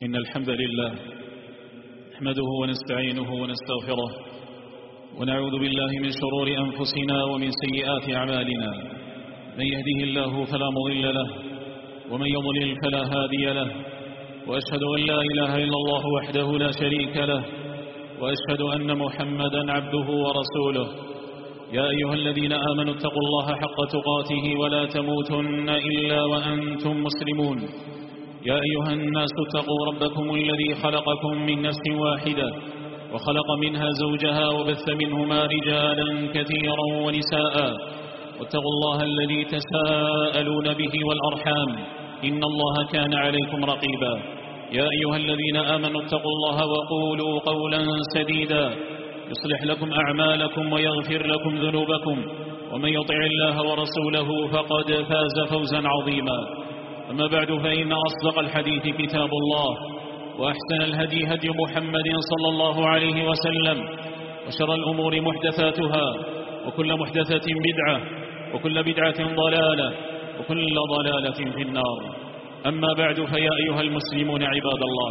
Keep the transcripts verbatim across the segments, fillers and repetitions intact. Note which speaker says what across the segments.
Speaker 1: إن الحمد لله نحمده ونستعينه ونستغفره ونعوذ بالله من شرور أنفسنا ومن سيئات أعمالنا. من يهده الله فلا مضل له ومن يضلل فلا هادي له، وأشهد أن لا إله إلا الله وحده لا شريك له، وأشهد أن محمدا عبده ورسوله. يا أيها الذين آمنوا اتقوا الله حق تقاته ولا تموتن إلا وأنتم مسلمون. يا أيها الناس اتقوا ربكم الذي خلقكم من نفس واحدة وخلق منها زوجها وبث منهما رجالا كثيرا ونساء، واتقوا الله الذي تساءلون به والأرحام إن الله كان عليكم رقيبا. يا أيها الذين آمنوا اتقوا الله وقولوا قولا سديدا يصلح لكم أعمالكم ويغفر لكم ذنوبكم، ومن يطع الله ورسوله فقد فاز فوزا عظيما. أما بعد، فإن أصدق الحديث كتاب الله، وأحسن الهدي هدي محمد صلى الله عليه وسلم، وشر الأمور محدثاتها، وكل محدثة بدعة، وكل بدعة ضلالة، وكل ضلالة في النار. أما بعد، فيا أيها المسلمون عباد الله،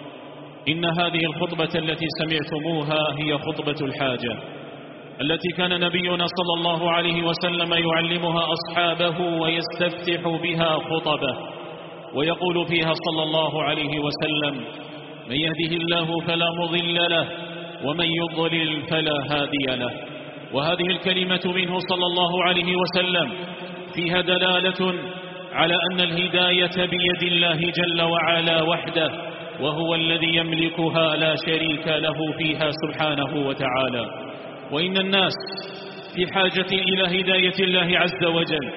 Speaker 1: إن هذه الخطبة التي سمعتموها هي خطبة الحاجة التي كان نبينا صلى الله عليه وسلم يعلمها أصحابه ويستفتح بها خطبه، ويقول فيها صلى الله عليه وسلم: من يهده الله فلا مضل له ومن يضلل فلا هادي له. وهذه الكلمة منه صلى الله عليه وسلم فيها دلالة على أن الهداية بيد الله جل وعلا وحده، وهو الذي يملكها لا شريك له فيها سبحانه وتعالى. وإن الناس في حاجة إلى هداية الله عز وجل،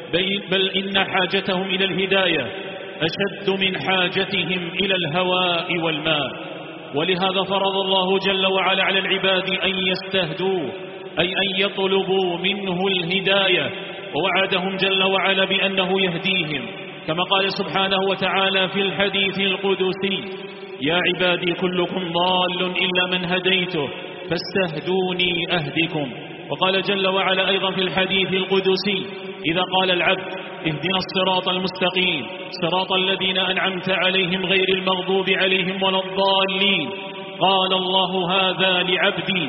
Speaker 1: بل إن حاجتهم إلى الهداية أشد من حاجتهم إلى الهواء والماء. ولهذا فرض الله جل وعلا على العباد أن يستهدوه، أي أن يطلبوا منه الهداية، ووعدهم جل وعلا بأنه يهديهم، كما قال سبحانه وتعالى في الحديث القدسي: يا عبادي كلكم ضال إلا من هديته فاستهدوني أهدكم. وقال جل وعلا أيضا في الحديث القدسي: إذا قال العبد اهدنا الصراط المستقيم صراط الذين أنعمت عليهم غير المغضوب عليهم ولا الضالين، قال الله هذا لعبدي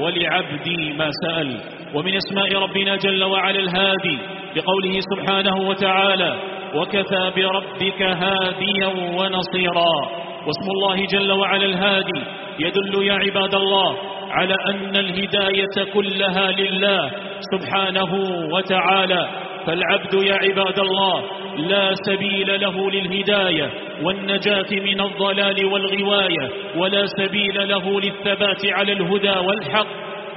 Speaker 1: ولعبدي ما سأل. ومن اسماء ربنا جل وعلا الهادي، بقوله سبحانه وتعالى: وكفى بربك هاديا ونصيرا. واسم الله جل وعلا الهادي يدل يا عباد الله على أن الهداية كلها لله سبحانه وتعالى. فالعبد يا عباد الله لا سبيل له للهداية والنجاة من الضلال والغواية، ولا سبيل له للثبات على الهدى والحق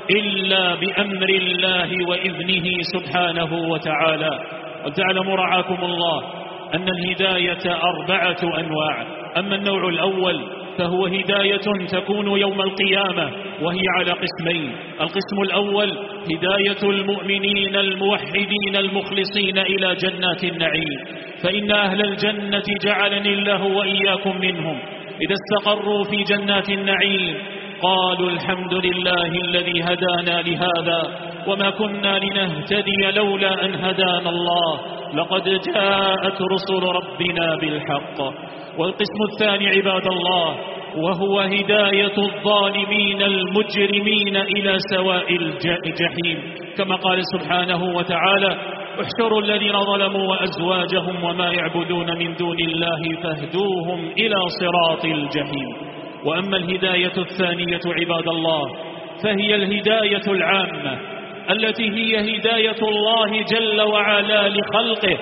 Speaker 1: إلا بأمر الله وإذنه سبحانه وتعالى. وتعلم رعاكم الله أن الهداية أربعة أنواع. أما النوع الأول فهو هداية تكون يوم القيامة، وهي على قسمين. القسم الأول هداية المؤمنين الموحدين المخلصين إلى جنات النعيم، فإن أهل الجنة جعلني الله وإياكم منهم إذا استقروا في جنات النعيم قالوا الحمد لله الذي هدانا لهذا وما كنا لنهتدي لولا أن هدانا الله لقد جاءت رسل ربنا بالحق. والقسم الثاني عباد الله وهو هداية الظالمين المجرمين إلى سواء الجحيم، كما قال سبحانه وتعالى: احشروا الذين ظلموا وأزواجهم وما يعبدون من دون الله فاهدوهم إلى صراط الجحيم. وأما الهداية الثانية عباد الله فهي الهداية العامة، التي هي هداية الله جل وعلا لخلقه،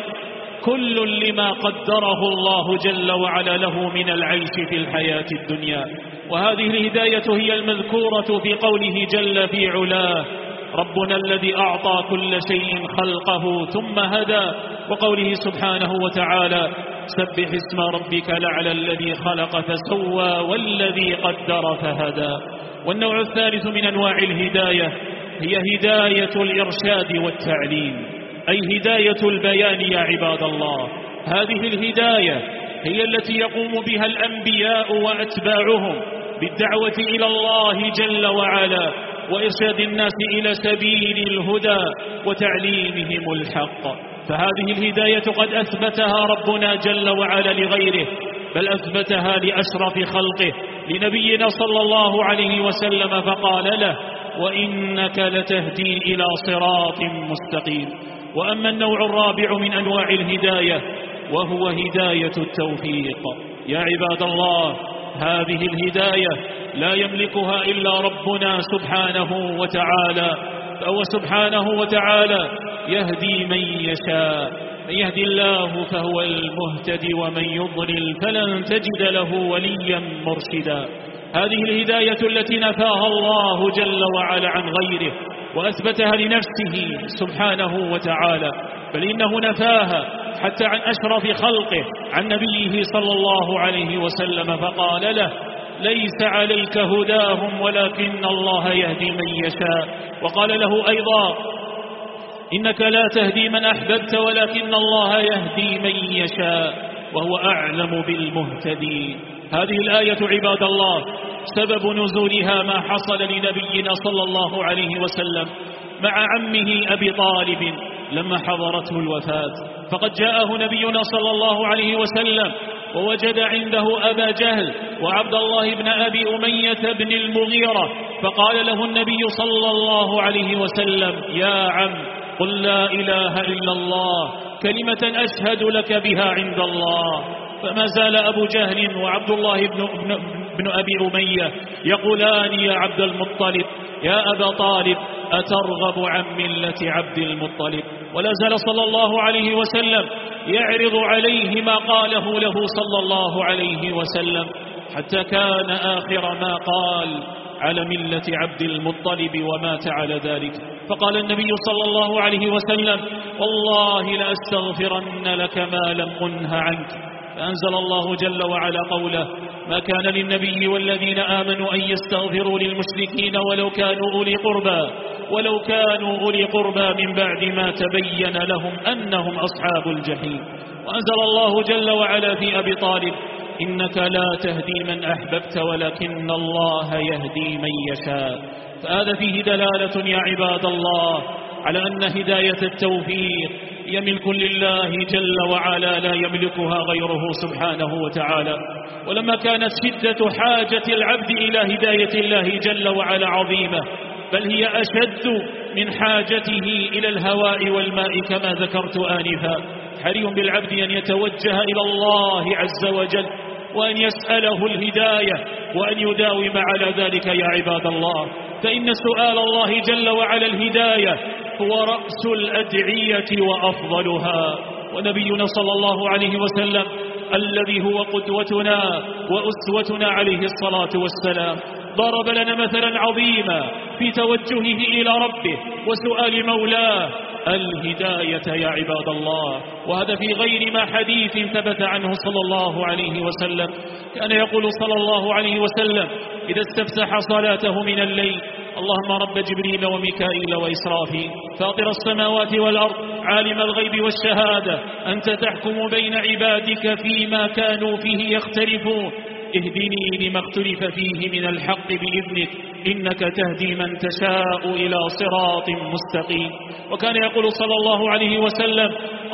Speaker 1: كل لما قدره الله جل وعلا له من العيش في الحياة الدنيا. وهذه الهداية هي المذكورة في قوله جل في علاه: ربنا الذي أعطى كل شيء خلقه ثم هدى. وقوله سبحانه وتعالى: سبح اسم ربك الأعلى الذي خلق فسوى والذي قدر فهدى. والنوع الثالث من أنواع الهداية هي هداية الإرشاد والتعليم، أي هداية البيان يا عباد الله. هذه الهداية هي التي يقوم بها الأنبياء وأتباعهم بالدعوة إلى الله جل وعلا، وإرشاد الناس إلى سبيل الهدى وتعليمهم الحق. فهذه الهداية قد أثبتها ربنا جل وعلا لغيره بل أثبتها لأشرف خلقه لنبينا صلى الله عليه وسلم فقال له: وإنك لتهدي إلى صراط مستقيم. وأما النوع الرابع من أنواع الهداية وهو هداية التوفيق. يا عباد الله، هذه الهداية لا يملكها إلا ربنا سبحانه وتعالى، فهو سبحانه وتعالى يهدي من يشاء، من يهدي الله فهو المهتدي ومن يضلل فلن تجد له وليا مرشدا. هذه الهداية التي نفاها الله جل وعلا عن غيره وأثبتها لنفسه سبحانه وتعالى، بل إنه نفاها حتى عن أشرف خلقه، عن نبيه صلى الله عليه وسلم فقال له: ليس عليك هداهم ولكن الله يهدي من يشاء. وقال له أيضا: إنك لا تهدي من أحببت ولكن الله يهدي من يشاء وهو أعلم بالمهتدين. هذه الآية عباد الله سبب نزولها ما حصل لنبينا صلى الله عليه وسلم مع عمه أبي طالب لما حضرته الوفاة، فقد جاءه نبينا صلى الله عليه وسلم ووجد عنده أبا جهل وعبد الله بن أبي أمية بن المغيرة، فقال له النبي صلى الله عليه وسلم: يا عم، قل لا إله إلا الله كلمة أشهد لك بها عند الله. فما زال أبو جهل وعبد الله بن, بن, بن أبي أمية يقولان: يا عبد المطلب، يا أبا طالب، أترغب عن ملة عبد المطلب؟ ولا زال صلى الله عليه وسلم يعرض عليه ما قاله له صلى الله عليه وسلم، حتى كان آخر ما قال: على ملة عبد المطلب، ومات على ذلك. فقال النبي صلى الله عليه وسلم: والله لأستغفرن لك ما لم أنه عنك. فأنزل الله جل وعلا قوله: ما كان للنبي والذين آمنوا أن يستغفروا للمشركين ولو كانوا أولي قربى ولو كانوا أولي قربى من بعد ما تبين لهم أنهم أصحاب الجحيم. وأنزل الله جل وعلا في أبي طالب: إنك لا تهدي من أحببت ولكن الله يهدي من يشاء. فهذا فيه دلالة يا عباد الله على أن هداية التوفيق هي ملك لله جل وعلا لا يملكها غيره سبحانه وتعالى. ولما كانت شدة حاجة العبد إلى هداية الله جل وعلا عظيمة، بل هي أشد من حاجته إلى الهواء والماء كما ذكرت آنفا، حري بالعبد أن يتوجه إلى الله عز وجل وأن يسأله الهداية وأن يداوم على ذلك يا عباد الله. فإن سؤال الله جل وعلا الهداية هو رأس الأدعية وأفضلها. ونبينا صلى الله عليه وسلم الذي هو قدوتنا وأسوتنا عليه الصلاة والسلام ضرب لنا مثلا عظيما في توجهه إلى ربه وسؤال مولاه الهداية يا عباد الله. وهذا في غير ما حديث ثبت عنه صلى الله عليه وسلم. كان يقول صلى الله عليه وسلم إذا استفتح صلاته من الليل: اللهم رب جبريل وميكائيل وإسرافيل فاطر السماوات والأرض عالم الغيب والشهادة أنت تحكم بين عبادك فيما كانوا فيه يختلفون اهدني لما اختلف فيه من الحق بإذنك إنك تهدي من تشاء إلى صراط مستقيم. وكان يقول صلى الله عليه وسلم: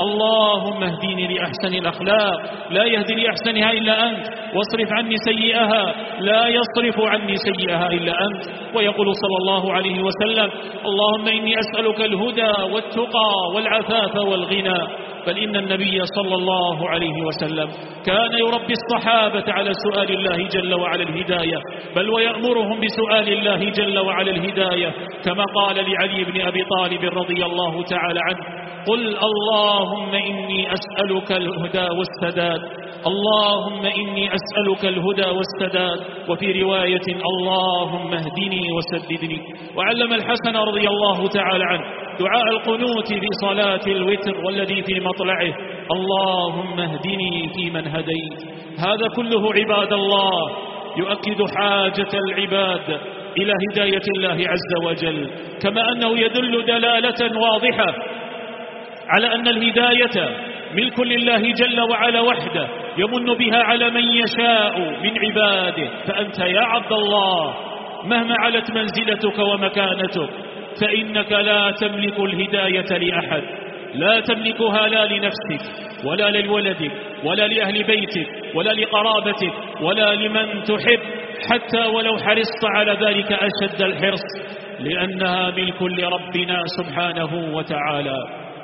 Speaker 1: اللهم اهديني لأحسن الأخلاق لا يهدي لأحسنها إلا أنت، واصرف عني سيئها لا يصرف عني سيئها إلا أنت. ويقول صلى الله عليه وسلم: اللهم إني أسألك الهدى والتقى والعفاف والغنى. بل إن النبي صلى الله عليه وسلم كان يربي الصحابة على سؤال الله جل وعلا الهداية، بل ويأمرهم بسؤال الله جل وعلا الهداية، كما قال لعلي بن أبي طالب رضي الله تعالى عنه: قل اللهم إني أسألك الهدى والسداد، اللهم إني أسألك الهدى والسداد. وفي رواية: اللهم اهدني وسددني. وعلم الحسن رضي الله تعالى عنه دعاء القنوت في صلاة الوتر والذي في مطلعه: اللهم اهدني فيمن هديت. هذا كله عباد الله يؤكد حاجة العباد إلى هداية الله عز وجل، كما أنه يدل دلالة واضحة على أن الهداية ملك لله جل وعلا وحده يمن بها على من يشاء من عباده. فأنت يا عبد الله مهما علت منزلتك ومكانتك فإنك لا تملك الهداية لأحد، لا تملكها لا لنفسك ولا لولدك ولا لأهل بيتك ولا لقرابتك ولا لمن تحب، حتى ولو حرصت على ذلك أشد الحرص، لأنها ملك لربنا سبحانه وتعالى.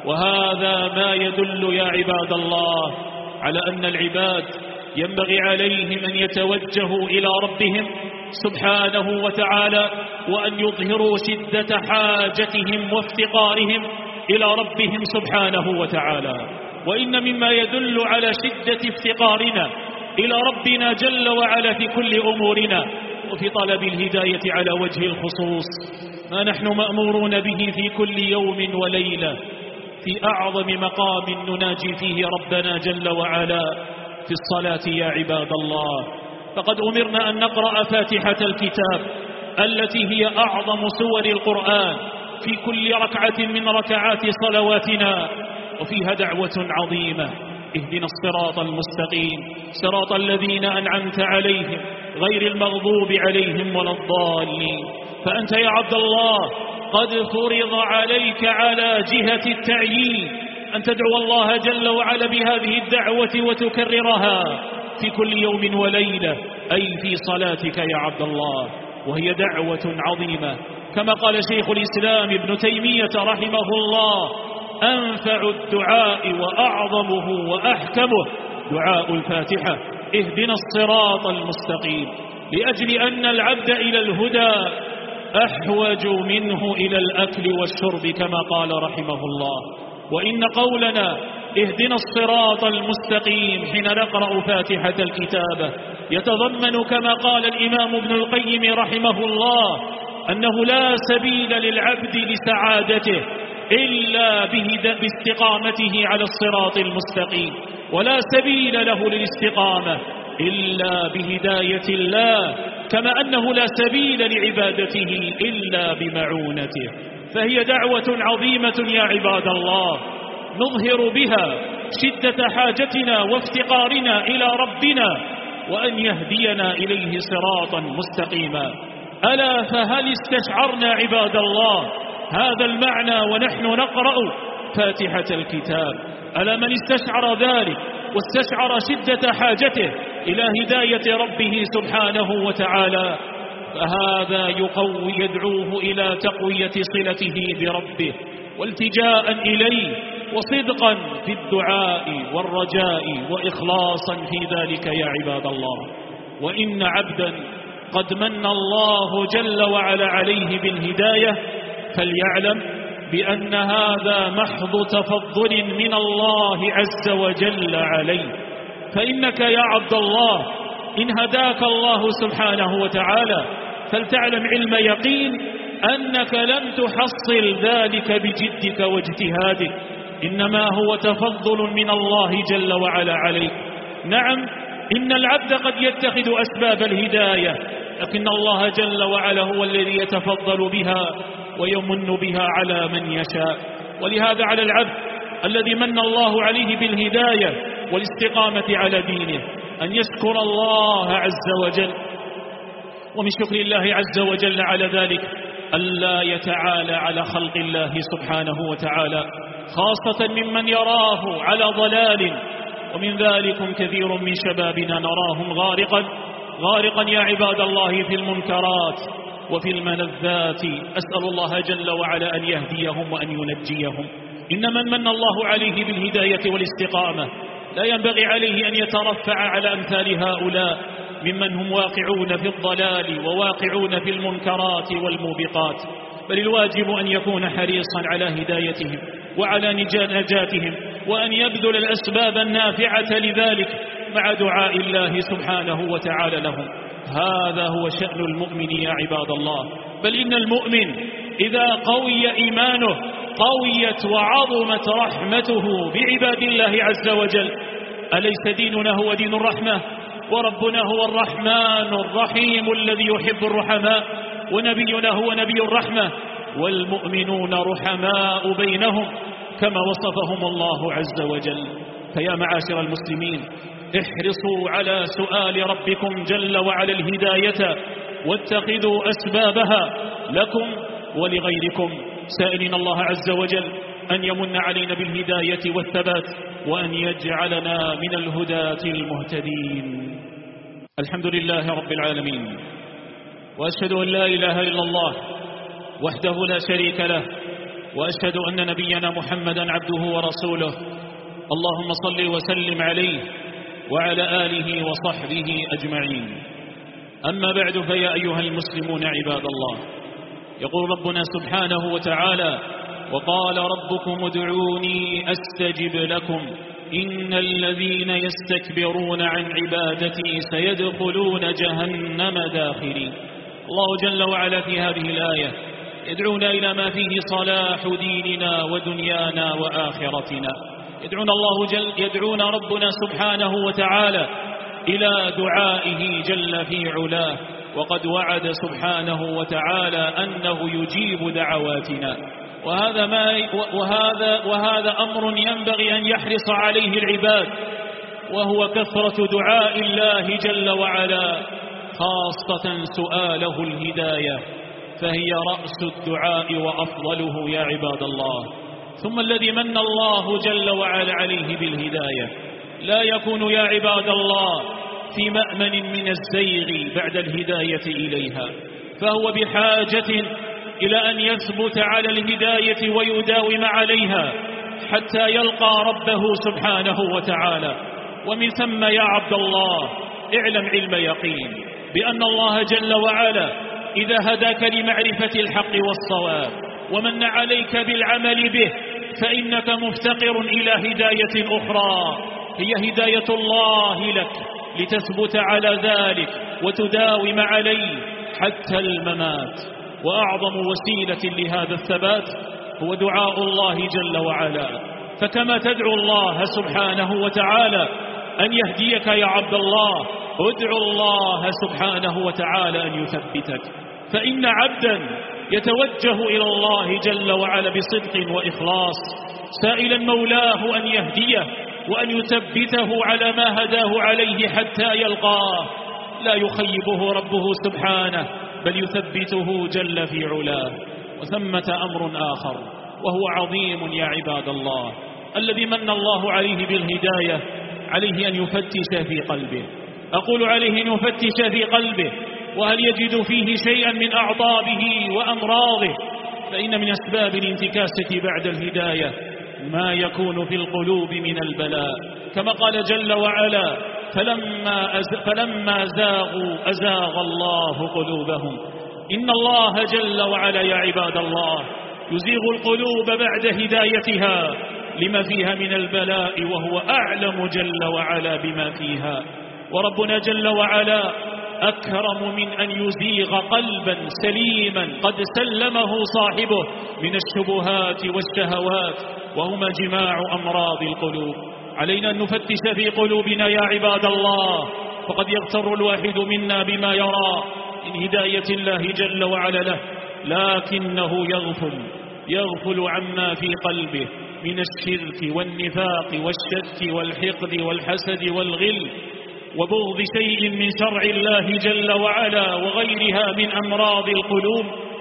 Speaker 1: وهذا ما يدل يا عباد الله على أن العباد ينبغي عليهم أن يتوجهوا إلى ربهم سبحانه وتعالى، وأن يظهروا شدة حاجتهم وافتقارهم إلى ربهم سبحانه وتعالى. وإن مما يدل على شدة افتقارنا إلى ربنا جل وعلا في كل أمورنا وفي طلب الهداية على وجه الخصوص ما نحن مأمورون به في كل يوم وليلة، في أعظم مقام نناجي فيه ربنا جل وعلا في الصلاة يا عباد الله. فقد أمرنا أن نقرأ فاتحة الكتاب التي هي أعظم سور القرآن في كل ركعة من ركعات صلواتنا، وفيها دعوة عظيمة: اهدنا الصراط المستقيم صراط الذين أنعمت عليهم غير المغضوب عليهم ولا الضالين. فأنت يا عبد الله قد فرض عليك على جهة التعيين أن تدعو الله جل وعلا بهذه الدعوة وتكررها في كل يوم وليلة، أي في صلاتك يا عبد الله، وهي دعوة عظيمة. كما قال شيخ الإسلام ابن تيمية رحمه الله: أنفع الدعاء وأعظمه وأحكمه دعاء الفاتحة، اهدنا الصراط المستقيم، لأجل أن العبد إلى الهدى أحوج منه إلى الأكل والشرب كما قال رحمه الله. وإن قولنا اهدنا الصراط المستقيم حين نقرأ فاتحة الكتاب يتضمن كما قال الإمام ابن القيم رحمه الله أنه لا سبيل للعبد لسعادته إلا باستقامته على الصراط المستقيم، ولا سبيل له للاستقامة إلا بهداية الله، كما أنه لا سبيل لعبادته إلا بمعونته. فهي دعوة عظيمة يا عباد الله نظهر بها شدة حاجتنا وافتقارنا إلى ربنا وأن يهدينا إليه صراطا مستقيما. ألا فهل استشعرنا عباد الله هذا المعنى ونحن نقرأ فاتحة الكتاب؟ ألا من استشعر ذلك واستشعر شدة حاجته إلى هداية ربه سبحانه وتعالى فهذا يقوي يدعوه إلى تقوية صلته بربه والتجاء إليه وصدقا في الدعاء والرجاء وإخلاصا في ذلك يا عباد الله. وإن عبدا قد من الله جل وعلا عليه بالهداية فليعلم بأن هذا محض تفضل من الله عز وجل عليه. فإنك يا عبد الله إن هداك الله سبحانه وتعالى فلتعلم علم يقين أنك لم تحصل ذلك بجدك واجتهادك، إنما هو تفضل من الله جل وعلا عليك. نعم إن العبد قد يتخذ أسباب الهداية، لكن الله جل وعلا هو الذي يتفضل بها ويمن بها على من يشاء. ولهذا على العبد الذي من الله عليه بالهداية والاستقامة على دينه أن يشكر الله عز وجل، ومن شكر الله عز وجل على ذلك ألا يتعالى على خلق الله سبحانه وتعالى، خاصة ممن يراه على ضلال. ومن ذلك كثير من شبابنا نراهم غارقا غارقا يا عباد الله في المنكرات وفي الملذات. أسأل الله جل وعلا أن يهديهم وأن ينجيهم. إن من من الله عليه بالهداية والاستقامة لا ينبغي عليه أن يترفع على أمثال هؤلاء ممن هم واقعون في الضلال وواقعون في المنكرات والموبقات، بل الواجب أن يكون حريصا على هدايتهم وعلى نجاتهم، وأن يبذل الأسباب النافعة لذلك مع دعاء الله سبحانه وتعالى لهم. هذا هو شأن المؤمن يا عباد الله. بل إن المؤمن إذا قوي إيمانه قويت وعظمت رحمته بعباد الله عز وجل. أليس ديننا هو دين الرحمة؟ وربنا هو الرحمن الرحيم الذي يحب الرحماء، ونبينا هو نبي الرحمة، والمؤمنون رحماء بينهم كما وصفهم الله عز وجل. فيا معاشر المسلمين احرصوا على سؤال ربكم جل وعلا الهداية واتخذوا أسبابها لكم ولغيركم، سائلين الله عز وجل أن يمن علينا بالهداية والثبات، وأن يجعلنا من الهداة المهتدين. الحمد لله رب العالمين، وأشهد أن لا إله إلا الله وحده لا شريك له، وأشهد أن نبينا محمدا عبده ورسوله. اللهم صل وسلم عليه وعلى آله وصحبه أجمعين. أما بعد، فيا أيها المسلمون عباد الله، يقول ربنا سبحانه وتعالى: وقال ربكم ادعوني أستجب لكم إن الذين يستكبرون عن عبادتي سيدخلون جهنم داخرين. الله جل وعلا في هذه الآية يدعونا إلى ما فيه صلاح ديننا ودنيانا وآخرتنا. يدعونا الله جل يدعونا ربنا سبحانه وتعالى إلى دعائه جل في علاه، وقد وعد سبحانه وتعالى أنه يجيب دعواتنا، وهذا ما وهذا وهذا أمر ينبغي أن يحرص عليه العباد، وهو كثرة دعاء الله جل وعلا، خاصة سؤاله الهداية، فهي رأس الدعاء وأفضله يا عباد الله. ثم الذي من الله جل وعلا عليه بالهداية لا يكون يا عباد الله في مأمن من الزيغ بعد الهداية إليها، فهو بحاجة إلى أن يثبت على الهداية ويداوم عليها حتى يلقى ربه سبحانه وتعالى. ومن ثم يا عبد الله اعلم علم يقين بأن الله جل وعلا إذا هداك لمعرفة الحق والصواب ومن عليك بالعمل به، فإنك مفتقر إلى هداية أخرى، هي هداية الله لك لتثبت على ذلك وتداوم عليه حتى الممات. وأعظم وسيلة لهذا الثبات هو دعاء الله جل وعلا. فكما تدعو الله سبحانه وتعالى أن يهديك يا عبد الله، ادعو الله سبحانه وتعالى أن يثبتك. فإن عبدا يتوجه إلى الله جل وعلا بصدق وإخلاص سائلا مولاه أن يهديه وأن يثبته على ما هداه عليه حتى يلقاه، لا يخيبه ربه سبحانه بل يثبته جل في علاه. وثمة أمر آخر وهو عظيم يا عباد الله، الذي من الله عليه بالهداية عليه أن يفتش في قلبه. أقول عليه أن يفتش في قلبه، وهل يجد فيه شيئا من أعضابه وأمراضه؟ فإن من أسباب الانتكاسة بعد الهداية ما يكون في القلوب من البلاء، كما قال جل وعلا: فلما, أز... فلما زاغوا أزاغ الله قلوبهم. إن الله جل وعلا يا عباد الله يزيغ القلوب بعد هدايتها لما فيها من البلاء، وهو أعلم جل وعلا بما فيها. وربنا جل وعلا أكرم من أن يزيغ قلبا سليما قد سلمه صاحبه من الشبهات والشهوات، وهما جماع أمراض القلوب. علينا أن نفتش في قلوبنا يا عباد الله، فقد يغتر الواحد منا بما يرى من هداية الله جل وعلا له، لكنه يغفل يغفل عما في قلبه من الشرك والنفاق والشك والحقد والحسد والغل وبغض شيء من شرع الله جل وعلا وغيرها من أمراض القلوب،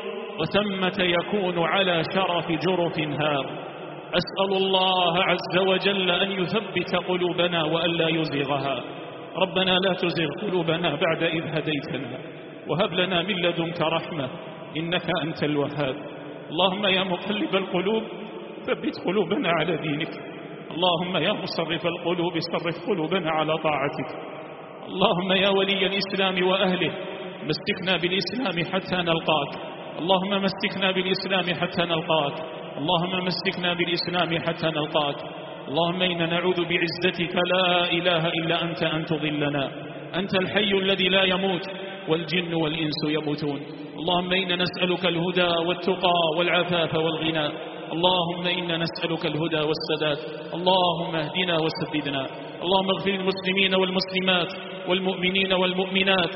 Speaker 1: وثمة يكون على شرف جرف هار. أسأل الله عز وجل أن يثبت قلوبنا وأن لا يزيغها. ربنا لا تزغ قلوبنا بعد إذ هديتنا، وهب لنا من لدنك رحمة إنك أنت الوهاب. اللهم يا مقلب القلوب ثبت قلوبنا على دينك. اللهم يا مصرف القلوب صرف قلوبنا على طاعتك. اللهم يا ولي الإسلام وأهله مسكنا بالإسلام حتى نلقاك. اللهم مسكنا بالإسلام حتى نلقاك. اللهم مسكنا بالإسلام حتى نلقاك. اللهم إنا نعوذ بعزتك لا إله إلا أنت أن تضلنا. أنت الحي الذي لا يموت والجن والإنس يموتون. اللهم إنا نسألك الهدى والتقى والعفاف والغنى. اللهم إنا نسألك الهدى والسداد. اللهم اهدنا وسددنا. اللهم اغفر للمسلمين والمسلمات والمؤمنين والمؤمنات.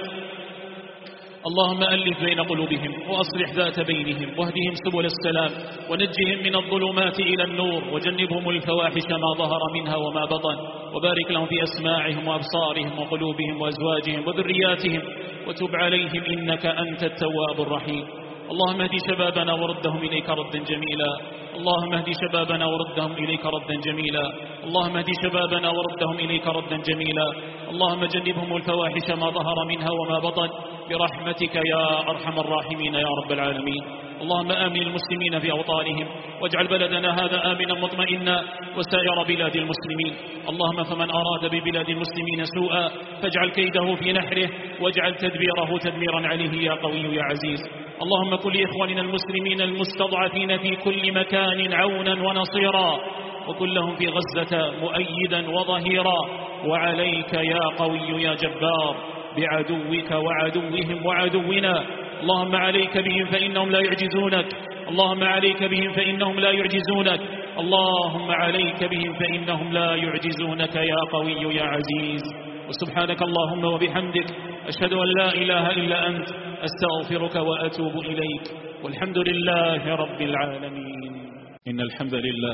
Speaker 1: اللهم ألف بين قلوبهم وأصلح ذات بينهم واهدهم سبل السلام ونجهم من الظلمات إلى النور وجنبهم الفواحش ما ظهر منها وما بطن، وبارك لهم في أسماعهم وأبصارهم وقلوبهم وأزواجهم وذرياتهم، وتب عليهم إنك أنت التواب الرحيم. اللهم اهد شبابنا وردهم إليك ردا جميلا اللهم اهد شبابنا وردهم إليك ردا جميلا اللهم اهد شبابنا وردهم إليك ردا جميلا اللهم جنبهم الفواحش ما ظهر منها وما بطن برحمتك يا أرحم الراحمين يا رب العالمين. اللهم آمن المسلمين في أوطانهم واجعل بلدنا هذا آمنا مطمئنا وسائر بلاد المسلمين. اللهم فمن أراد ببلاد المسلمين سوءا فاجعل كيده في نحره واجعل تدبيره تدميرا عليه يا قوي يا عزيز. اللهم كن لإخواننا المسلمين المستضعفين في كل مكان عونا ونصيرا وكن لهم في غزة مؤيدا وظهيرا. وعليك يا قوي يا جبار بعدوك وعدوهم وعدونا. اللهم عليك بهم فإنهم لا يعجزونك اللهم عليك بهم فإنهم لا يعجزونك اللهم عليك بهم فإنهم لا يعجزونك يا قوي يا عزيز. وسبحانك اللهم وبحمدك أشهد أن لا إله إلا أنت أستغفرك وأتوب إليك والحمد لله رب العالمين. إن الحمد لله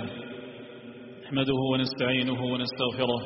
Speaker 1: نحمده ونستعينه ونستغفره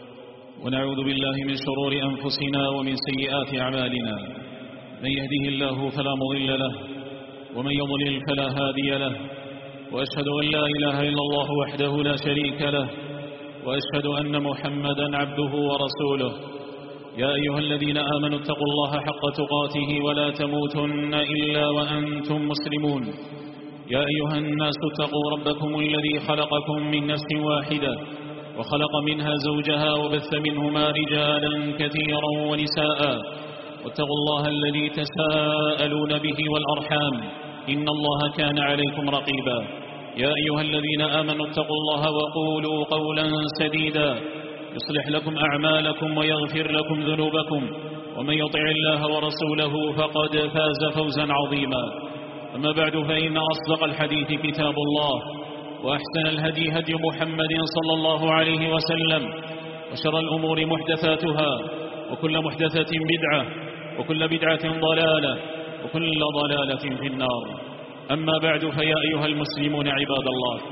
Speaker 1: ونعوذ بالله من شرور أنفسنا ومن سيئات أعمالنا. من يهده الله فلا مضل له ومن يضلل فلا هادي له وأشهد أن لا إله إلا الله وحده لا شريك له وأشهد أن محمدا عبده ورسوله. يا أيها الذين آمنوا اتقوا الله حق تقاته ولا تموتن إلا وأنتم مسلمون. يا أيها الناس اتقوا ربكم الذي خلقكم من نفس واحدة وخلق منها زوجها وبث منهما رجالا كثيرا ونساء واتقوا الله الذي تساءلون به والأرحام إن الله كان عليكم رقيبا. يا أيها الذين آمنوا اتقوا الله وقولوا قولا سديدا يصلح لكم أعمالكم ويغفر لكم ذنوبكم ومن يطع الله ورسوله فقد فاز فوزا عظيما. أما بعد فإن أصدق الحديث كتاب الله وأحسن الهدي هدي محمد صلى الله عليه وسلم وشر الأمور محدثاتها وكل محدثة بدعة وكل بدعة ضلالة وكل ضلالة في النار. أما بعد فيا أيها المسلمون عباد الله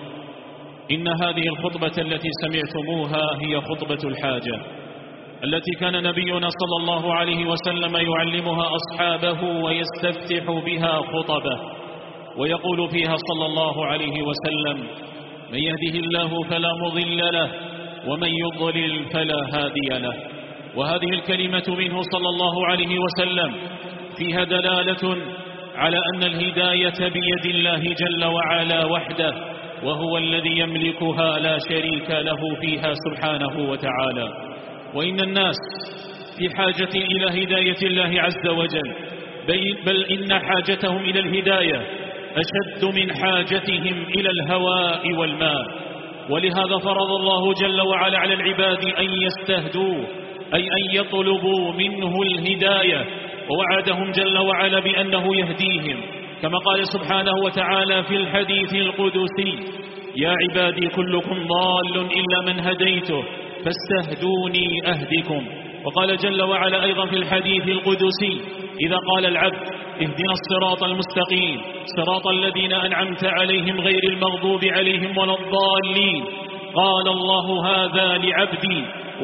Speaker 1: إن هذه الخطبة التي سمعتموها هي خطبة الحاجة التي كان نبينا صلى الله عليه وسلم يعلمها أصحابه ويستفتح بها خطبه ويقول فيها صلى الله عليه وسلم من يهده الله فلا مضل له ومن يضلل فلا هادي له. وهذه الكلمة منه صلى الله عليه وسلم فيها دلالة على أن الهداية بيد الله جل وعلا وحده وهو الذي يملكها لا شريك له فيها سبحانه وتعالى. وإن الناس في حاجة إلى هداية الله عز وجل بل إن حاجتهم إلى الهداية أشد من حاجتهم إلى الهواء والماء. ولهذا فرض الله جل وعلا على العباد أن يستهدوه أي أن يطلبوا منه الهداية ووعدهم جل وعلا بأنه يهديهم كما قال سبحانه وتعالى في الحديث القدسي يا عبادي كلكم ضال إلا من هديته فاستهدوني أهدكم. وقال جل وعلا أيضا في الحديث القدسي إذا قال العبد اهدنا الصراط المستقيم صراط الذين أنعمت عليهم غير المغضوب عليهم ولا الضالين قال الله هذا لعبدي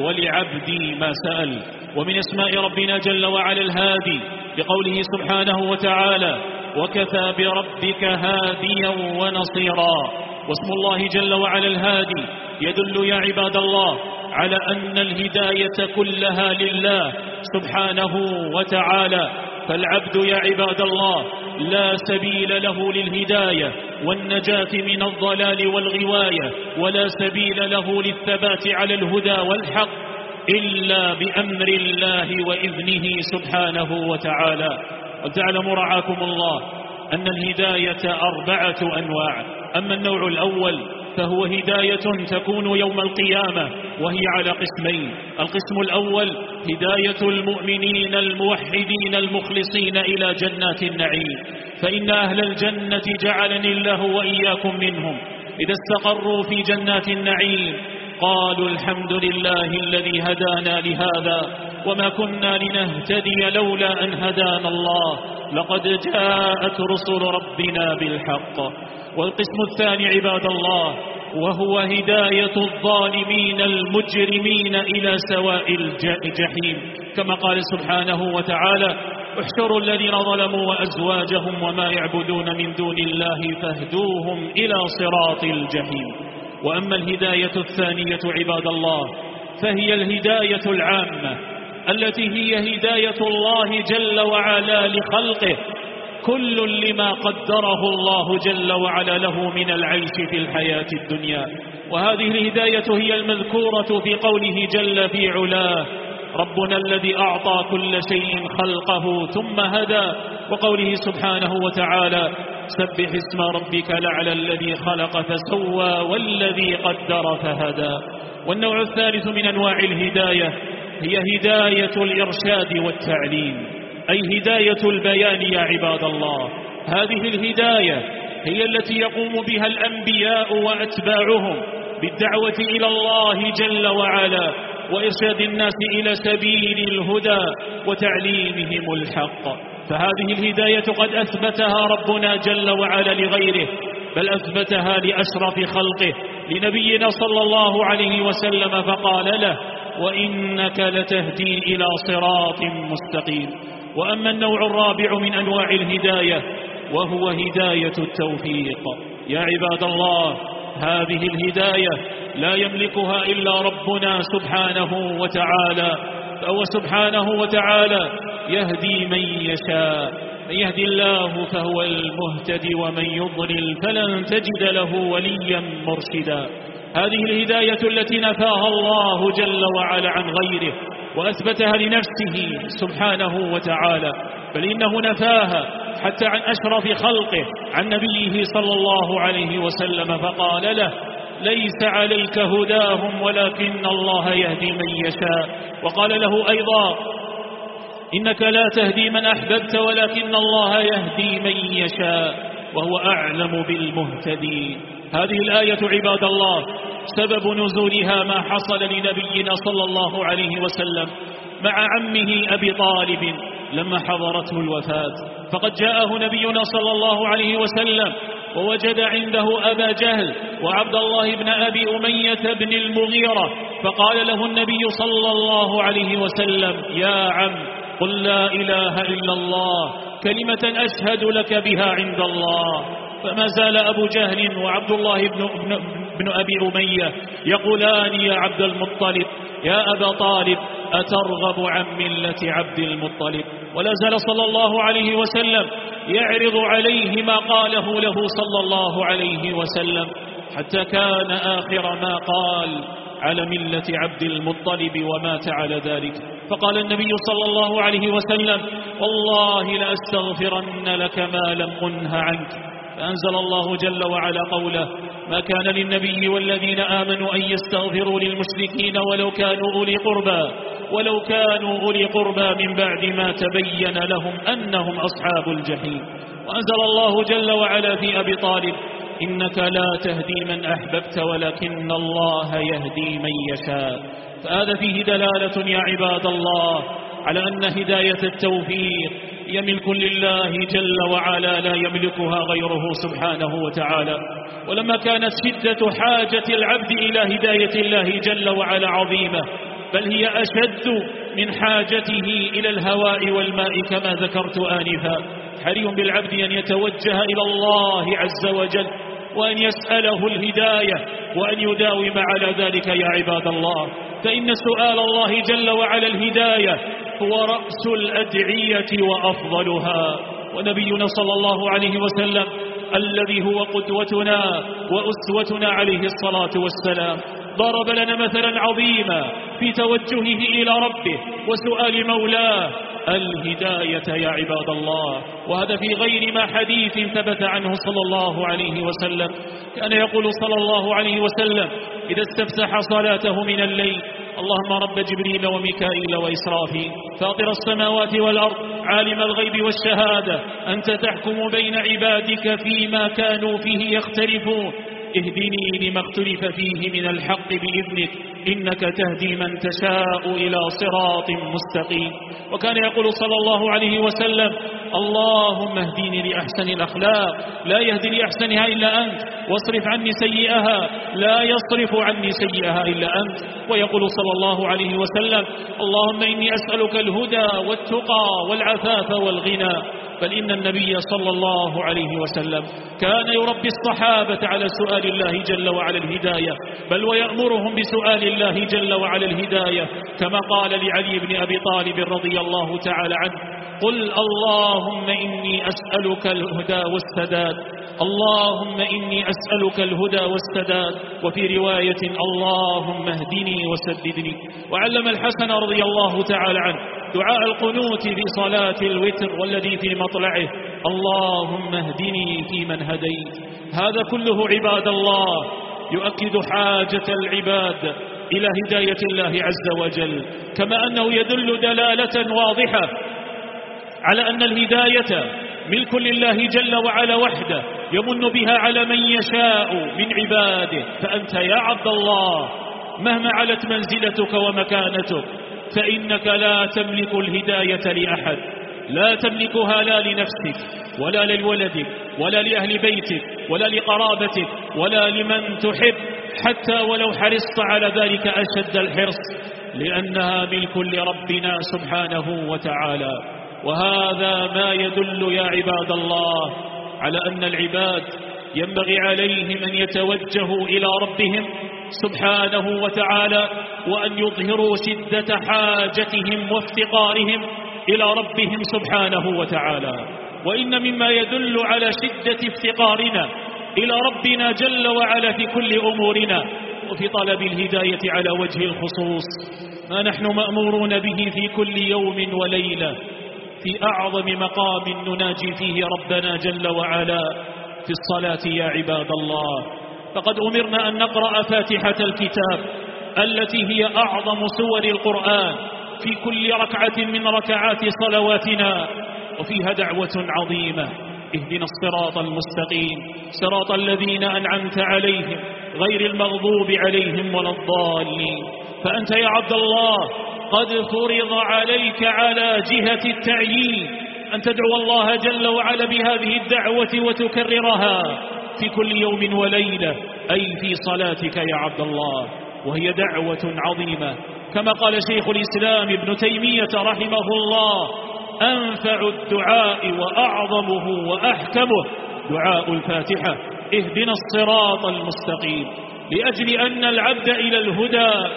Speaker 1: ولعبدي ما سأل. ومن اسماء ربنا جل وعلا الهادي بقوله سبحانه وتعالى وكفى بربك هاديا ونصيرا. واسم الله جل وعلا الهادي يدل يا عباد الله على أن الهداية كلها لله سبحانه وتعالى. فالعبد يا عباد الله لا سبيل له للهداية والنجاة من الضلال والغواية ولا سبيل له للثبات على الهدى والحق إلا بأمر الله وإذنه سبحانه وتعالى. وتعلموا رعاكم الله أن الهداية أربعة أنواع. أما النوع الأول فهو هداية تكون يوم القيامة وهي على قسمين. القسم الأول هداية المؤمنين الموحدين المخلصين إلى جنات النعيم فإن أهل الجنة جعلني الله وإياكم منهم إذا استقروا في جنات النعيم قالوا الحمد لله الذي هدانا لهذا وما كنا لنهتدي لولا أن هدانا الله لقد جاءت رسل ربنا بالحق. والقسم الثاني عباد الله وهو هداية الظالمين المجرمين إلى سواء الجحيم كما قال سبحانه وتعالى احشروا الذين ظلموا وأزواجهم وما يعبدون من دون الله فاهدوهم إلى صراط الجحيم. وأما الهداية الثانية عباد الله فهي الهداية العامة التي هي هداية الله جل وعلا لخلقه، كل لما قدره الله جل وعلا له من العيش في الحياة الدنيا. وهذه الهداية هي المذكورة في قوله جل في علاه: ربنا الذي أعطى كل شيء خلقه ثم هدى، وقوله سبحانه وتعالى: سبح اسم ربك الأعلى الذي خلق فسوى والذي قدر فهدى. والنوع الثالث من أنواع الهداية هي هداية الإرشاد والتعليم، أي هداية البيان يا عباد الله. هذه الهداية هي التي يقوم بها الأنبياء وأتباعهم بالدعوة إلى الله جل وعلا وإرشاد الناس إلى سبيل الهدى وتعليمهم الحق. فهذه الهداية قد أثبتها ربنا جل وعلا لغيره، بل أثبتها لأشرف خلقه لنبينا صلى الله عليه وسلم، فقال له: وإنك لتهدي إلى صراط مستقيم. وأما النوع الرابع من أنواع الهداية وهو هداية التوفيق. يا عباد الله، هذه الهداية لا يملكها إلا ربنا سبحانه وتعالى، فهو سبحانه وتعالى يهدي من يشاء، من يهدي الله فهو المهتدي ومن يضلل فلن تجد له وليا مرشدا. هذه الهداية التي نفاها الله جل وعلا عن غيره وأثبتها لنفسه سبحانه وتعالى، بل إنه نفاها حتى عن أشرف خلقه، عن نبيه صلى الله عليه وسلم، فقال له: ليس عليك هداهم ولكن الله يهدي من يشاء. وقال له أيضا: إنك لا تهدي من أحببت ولكن الله يهدي من يشاء وهو أعلم بالمهتدين. هذه الآية عباد الله سبب نزولها ما حصل لنبينا صلى الله عليه وسلم مع عمه أبي طالب لما حضرته الوفاة. فقد جاءه نبينا صلى الله عليه وسلم ووجد عنده أبا جهل وعبد الله بن أبي أمية بن المغيرة، فقال له النبي صلى الله عليه وسلم: يا عم، قل لا إله إلا الله كلمة أشهد لك بها عند الله. فما زال أبو جهل وعبد الله بن, بن, بن أبي أمية يقولان: يا عبد المطلب، يا أبا طالب، أترغب عن ملة عبد المطلب؟ ولا زال صلى الله عليه وسلم يعرض عليه ما قاله له صلى الله عليه وسلم، حتى كان آخر ما قال: على ملة عبد المطلب، ومات على ذلك. فقال النبي صلى الله عليه وسلم: والله لأستغفرن لك ما لم أنه عنك. فأنزل الله جل وعلا قوله: ما كان للنبي والذين آمنوا أن يستغفروا للمشركين ولو كانوا أولي قربى ولو كانوا أولي قربى من بعد ما تبين لهم أنهم أصحاب الجحيم. وأنزل الله جل وعلا في أبي طالب: إنك لا تهدي من أحببت ولكن الله يهدي من يشاء. فهذا فيه دلالة يا عباد الله على أن هداية التوفيق هي ملك لله جل وعلا لا يملكها غيره سبحانه وتعالى. ولما كانت شدة حاجة العبد إلى هداية الله جل وعلا عظيمة، بل هي أشد من حاجته إلى الهواء والماء كما ذكرت آنفا، حري بالعبد أن يتوجه إلى الله عز وجل وأن يسأله الهداية وأن يداوم على ذلك يا عباد الله. فإن سؤال الله جل وعلا الهداية هو رأس الأدعية وأفضلها. ونبينا صلى الله عليه وسلم الذي هو قدوتنا وأسوتنا عليه الصلاة والسلام ضرب لنا مثلا عظيما في توجهه إلى ربه وسؤال مولاه الهداية يا عباد الله. وهذا في غير ما حديث ثبت عنه صلى الله عليه وسلم. كان يقول صلى الله عليه وسلم إذا استفتح صلاته من الليل: اللهم رب جبريل وميكائيل وإسرافيل فاطر السماوات والأرض عالم الغيب والشهادة أنت تحكم بين عبادك فيما كانوا فيه يختلفون اهدني لما اختلف فيه من الحق بإذنك إنك تهدي من تشاء إلى صراط مستقيم. وكان يقول صلى الله عليه وسلم: اللهم اهديني لأحسن الأخلاق لا يهدي لأحسنها إلا أنت، واصرف عني سيئها لا يصرف عني سيئها إلا أنت. ويقول صلى الله عليه وسلم اللهم إني أسألك الهدى والتقى والعفاف والغنى. بل إن النبي صلى الله عليه وسلم كان يربي الصحابة على سؤال الله جل وعلا الهداية، بل ويأمرهم بسؤال الله جل وعلا الهداية، كما قال لعلي بن أبي طالب رضي الله تعالى عنه قل اللهم إني أسألك الهدى والسداد، اللهم إني أسألك الهدى والسداد. وفي رواية اللهم اهدني وسددني. وعلم الحسن رضي الله تعالى عنه دعاء القنوت في صلاة الوتر والذي في مطلعه اللهم اهدني فيمن هديت. هذا كله عباد الله يؤكد حاجة العباد إلى هداية الله عز وجل، كما أنه يدل دلالة واضحة على أن الهداية ملك لله جل وعلا وحده يمن بها على من يشاء من عباده. فأنت يا عبد الله مهما علت منزلتك ومكانتك فإنك لا تملك الهداية لأحد، لا تملكها لا لنفسك ولا لولدك ولا لأهل بيتك ولا لقرابتك ولا لمن تحب، حتى ولو حرصت على ذلك أشد الحرص، لأنها ملك لربنا سبحانه وتعالى. وهذا ما يدل يا عباد الله على أن العباد ينبغي عليهم أن يتوجهوا إلى ربهم سبحانه وتعالى، وأن يظهروا شدة حاجتهم وافتقارهم إلى ربهم سبحانه وتعالى. وإن مما يدل على شدة افتقارنا إلى ربنا جل وعلا في كل أمورنا وفي طلب الهداية على وجه الخصوص ما نحن مأمورون به في كل يوم وليلة، في أعظم مقام نناجي فيه ربنا جل وعلا في الصلاة يا عباد الله. فقد أمرنا أن نقرأ فاتحة الكتاب التي هي أعظم سور القرآن في كل ركعة من ركعات صلواتنا، وفيها دعوة عظيمة اهدنا الصراط المستقيم صراط الذين أنعمت عليهم غير المغضوب عليهم ولا الضالين. فأنت يا عبد الله قد فرض عليك على جهة التعيين أن تدعو الله جل وعلا بهذه الدعوة وتكررها في كل يوم وليلة، أي في صلاتك يا عبد الله، وهي دعوة عظيمة. كما قال شيخ الإسلام ابن تيمية رحمه الله أنفع الدعاء وأعظمه وأحكمه دعاء الفاتحة اهدنا الصراط المستقيم، لأجل أن العبد إلى الهدى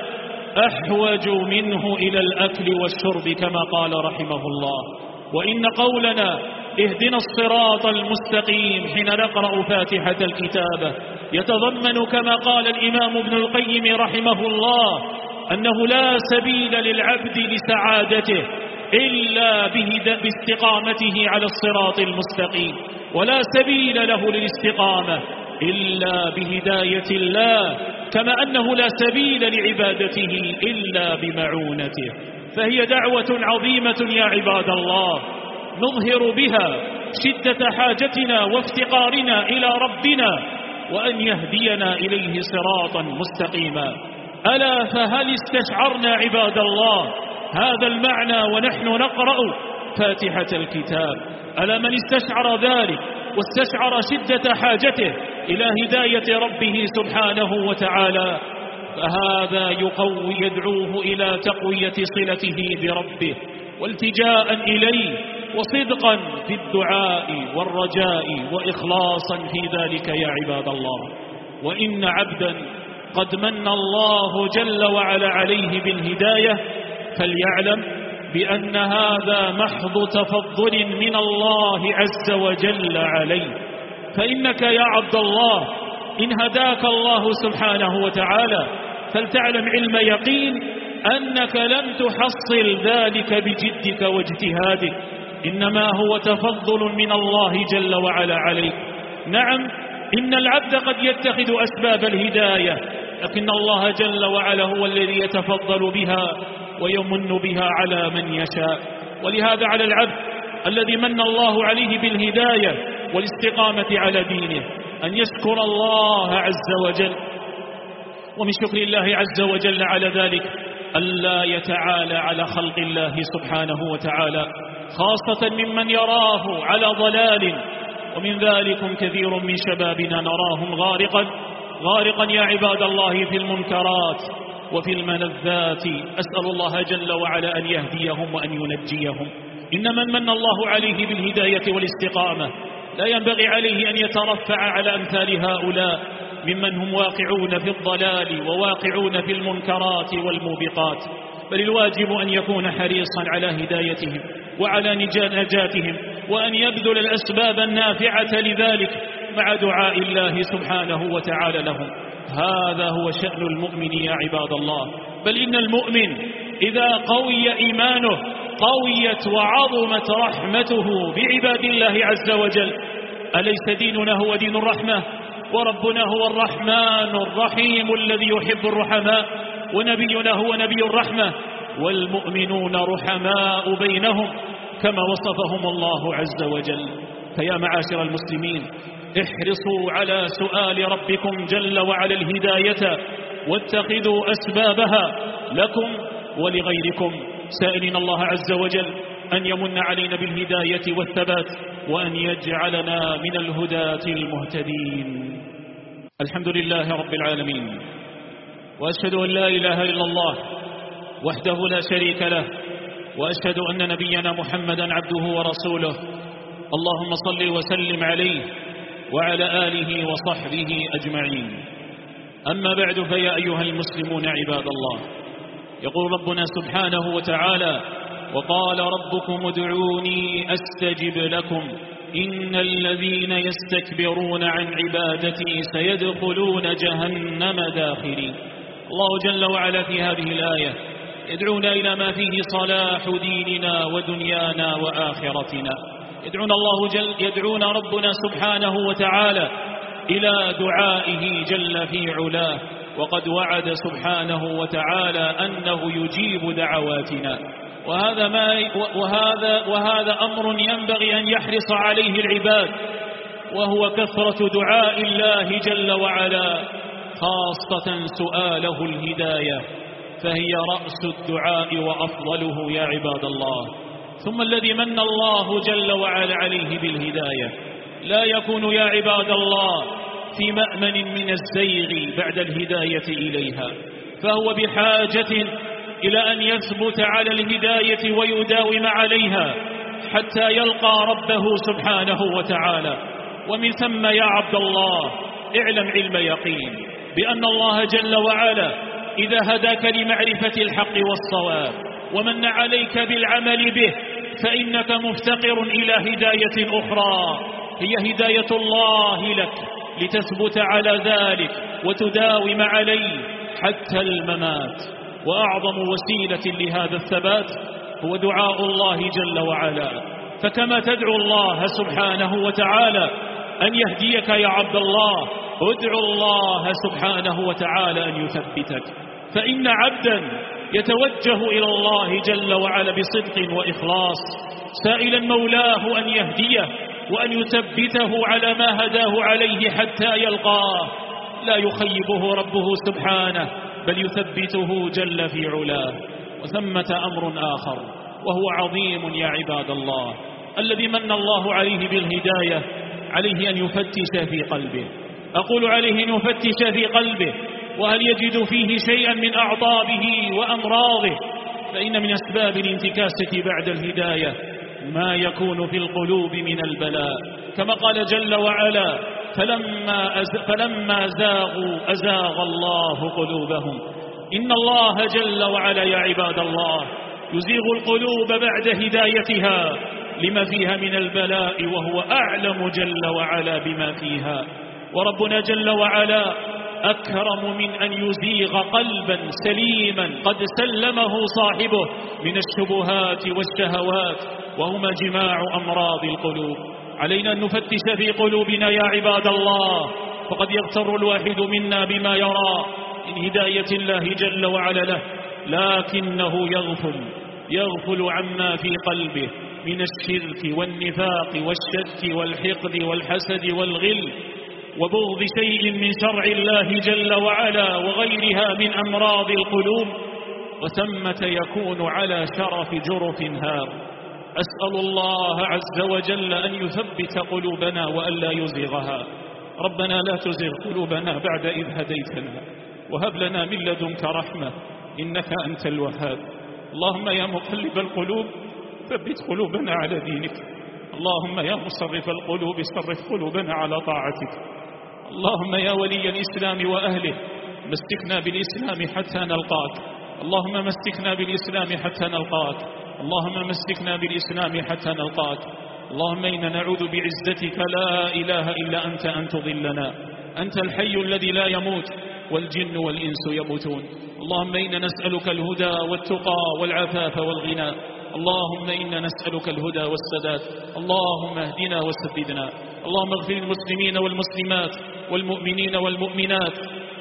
Speaker 1: أحوج منه إلى الأكل والشرب كما قال رحمه الله. وإن قولنا اهدنا الصراط المستقيم حين نقرأ فاتحة الكتاب يتضمن كما قال الإمام ابن القيم رحمه الله أنه لا سبيل للعبد لسعادته إلا باستقامته على الصراط المستقيم، ولا سبيل له للاستقامة إلا بهداية الله، كما أنه لا سبيل لعبادته إلا بمعونته. فهي دعوة عظيمة يا عباد الله نظهر بها شدة حاجتنا وافتقارنا إلى ربنا وأن يهدينا إليه صراطا مستقيما. ألا فهل استشعرنا عباد الله هذا المعنى ونحن نقرأ فاتحة الكتاب؟ ألا من استشعر ذلك واستشعر شدة حاجته إلى هداية ربه سبحانه وتعالى فهذا يقوي يدعوه إلى تقوية صلته بربه والتجاء إليه وصدقا في الدعاء والرجاء وإخلاصا في ذلك يا عباد الله. وإن عبدا قد من الله جل وعلا عليه بالهداية فليعلم بأن هذا محض تفضل من الله عز وجل عليه. فإنك يا عبد الله إن هداك الله سبحانه وتعالى فلتعلم علم يقين أنك لم تحصل ذلك بجدك واجتهادك، إنما هو تفضل من الله جل وعلا عليك. نعم إن العبد قد يتخذ أسباب الهداية، لكن الله جل وعلا هو الذي يتفضل بها ويمن بها على من يشاء. ولهذا على العبد الذي من الله عليه بالهداية والاستقامة على دينه أن يشكر الله عز وجل، ومن شكر الله عز وجل على ذلك ألا يتعالى على خلق الله سبحانه وتعالى، خاصة ممن يراه على ضلال، ومن ذلكم كثير من شبابنا نراهم غارقا غارقا يا عباد الله في المنكرات وفي الملذات. أسأل الله جل وعلا أن يهديهم وأن ينجيهم. إن من من الله عليه بالهداية والاستقامة لا ينبغي عليه أن يترفع على أمثال هؤلاء ممن هم واقعون في الضلال وواقعون في المنكرات والموبقات، بل الواجب أن يكون حريصا على هدايتهم وعلى نجاتهم، وأن يبذل الأسباب النافعة لذلك مع دعاء الله سبحانه وتعالى لهم. هذا هو شأن المؤمن يا عباد الله. بل إن المؤمن إذا قوي إيمانه قويت وعظمت رحمته بعباد الله عز وجل. أليس ديننا هو دين الرحمة؟ وربنا هو الرحمن الرحيم الذي يحب الرحماء، ونبينا هو نبي الرحمة، والمؤمنون رحماء بينهم كما وصفهم الله عز وجل. فيا معاشر المسلمين، احرصوا على سؤال ربكم جل وعلا الهداية، واتخذوا أسبابها لكم ولغيركم، سائلين الله عز وجل أن يمن علينا بالهداية والثبات، وأن يجعلنا من الهداة المهتدين. الحمد لله رب العالمين، وأشهد أن لا إله إلا الله وحده لا شريك له، وأشهد أن نبينا محمدا عبده ورسوله. اللهم صل وسلم عليه وعلى آله وصحبه أجمعين. أما بعد، فيا أيها المسلمون عباد الله، يقول ربنا سبحانه وتعالى: وقال ربكم ادعوني أستجب لكم إن الذين يستكبرون عن عبادتي سيدخلون جهنم داخرين. الله جل وعلا في هذه الآية يدعونا إلى ما فيه صلاح ديننا ودنيانا وآخرتنا. يدعونا الله جل يدعونا ربنا سبحانه وتعالى إلى دعائه جل في علاه، وقد وعد سبحانه وتعالى أنه يجيب دعواتنا، وهذا ما وهذا وهذا أمر ينبغي أن يحرص عليه العباد، وهو كثرة دعاء الله جل وعلا، خاصة سؤاله الهداية، فهي رأس الدعاء وأفضله يا عباد الله. ثم الذي من الله جل وعلا عليه بالهداية لا يكون يا عباد الله في مأمن من الزيغ بعد الهداية إليها، فهو بحاجة إلى أن يثبت على الهداية ويداوم عليها حتى يلقى ربه سبحانه وتعالى. ومن ثم يا عبد الله اعلم علم يقين بأن الله جل وعلا إذا هداك لمعرفة الحق والصواب ومن عليك بالعمل به، فإنك مفتقر إلى هداية أخرى هي هداية الله لك، لتثبت على ذلك وتداوم عليه حتى الممات. وأعظم وسيلة لهذا الثبات هو دعاء الله جل وعلا. فكما تدعو الله سبحانه وتعالى أن يهديك يا عبد الله، ادعو الله سبحانه وتعالى أن يثبتك. فإن عبدا يتوجه إلى الله جل وعلا بصدق وإخلاص سائلا مولاه أن يهديه وأن يثبته على ما هداه عليه حتى يلقاه، لا يخيبه ربه سبحانه بل يثبته جل في علاه. وثمة أمر آخر وهو عظيم يا عباد الله، الذي من الله عليه بالهداية عليه أن يفتش في قلبه. أقول عليه أن يفتش في قلبه، وهل يجد فيه شيئا من أعضابه وأمراضه؟ فإن من أسباب الانتكاسة بعد الهداية ما يكون في القلوب من البلاء، كما قال جل وعلا: فلما, أز... فلما زاغوا أزاغ الله قلوبهم. إن الله جل وعلا يا عباد الله يزيغ القلوب بعد هدايتها لما فيها من البلاء، وهو أعلم جل وعلا بما فيها. وربنا جل وعلا أكرم من أن يزيغ قلبا سليما قد سلمه صاحبه من الشبهات والشهوات، وهما جماع أمراض القلوب. علينا أن نفتش في قلوبنا يا عباد الله، فقد يغتر الواحد منا بما يرى من هداية الله جل وعلا له، لكنه يغفل يغفل عما في قلبه من الشرك والنفاق والشك والحقد والحسد والغل وبغض شيء من شرع الله جل وعلا وغيرها من أمراض القلوب، وثمة يكون على شرف جرف هار. أسأل الله عز وجل أن يثبت قلوبنا وأن لا يزيغها. ربنا لا تزغ قلوبنا بعد إذ هديتنا وهب لنا من لدنك رحمة إنك أنت الوهاب. اللهم يا مقلب القلوب ثبت قلوبنا على دينك. اللهم يا مصرف القلوب صرف قلوبنا على طاعتك. اللهم يا ولي الإسلام وأهله مسكنا بالإسلام حتى نلقاك. اللهم مسكنا بالإسلام حتى نلقاك. اللهم مسكنا بالإسلام حتى نلقاك. اللهم إنا نعوذ بعزتك لا إله إلا أنت أن تضلنا. أنت الحي الذي لا يموت والجن والإنس يموتون. اللهم إنا نسألك الهدى والتقى والعفاف والغنى. اللهم إنا نسألك الهدى والسداد. اللهم اهدنا وسددنا. اللهم اغفر للمسلمين والمسلمات والمؤمنين والمؤمنات.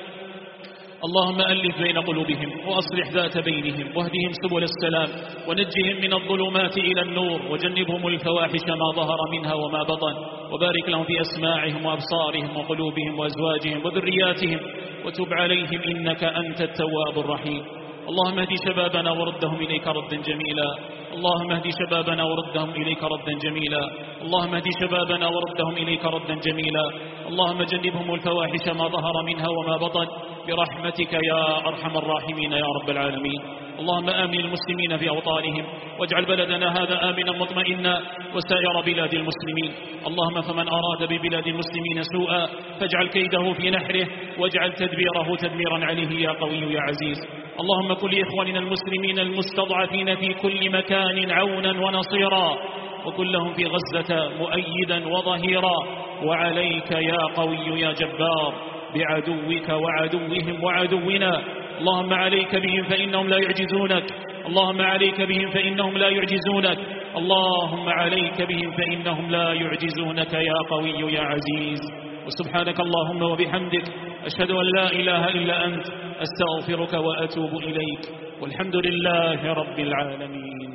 Speaker 1: اللهم ألف بين قلوبهم وأصلح ذات بينهم واهدهم سبل السلام ونجهم من الظلمات إلى النور وجنبهم الفواحش ما ظهر منها وما بطن وبارك لهم في أسماعهم وأبصارهم وقلوبهم وأزواجهم وذرياتهم وتب عليهم إنك أنت التواب الرحيم. اللهم اهد شبابنا وردهم إليك ردا جميلا. اللهم اهد شبابنا وردهم إليك ردا جميلا. اللهم اهد شبابنا وردهم إليك ردا جميلا. اللهم جنبهم الفواحش ما ظهر منها وما بطن برحمتك يا أرحم الراحمين يا رب العالمين. اللهم آمن المسلمين في أوطانهم واجعل بلدنا هذا آمنا مطمئنا وسائر بلاد المسلمين. اللهم فمن أراد ببلاد المسلمين سوءا فاجعل كيده في نحره واجعل تدبيره تدميرا عليه يا قوي يا عزيز. اللهم كن لإخواننا المسلمين المستضعفين في كل مكان عونا ونصيرا وكن لهم في غزة مؤيدا وظهيرا. وعليك يا قوي يا جبار بعدوك وعدوهم وعدونا. اللهم عليك بهم فإنهم لا يعجزونك. اللهم عليك بهم فإنهم لا يعجزونك. اللهم عليك بهم فإنهم لا يعجزونك يا قوي يا عزيز. وسبحانك اللهم وبحمدك أشهد أن لا إله إلا أنت أستغفرك وأتوب إليك والحمد لله رب العالمين.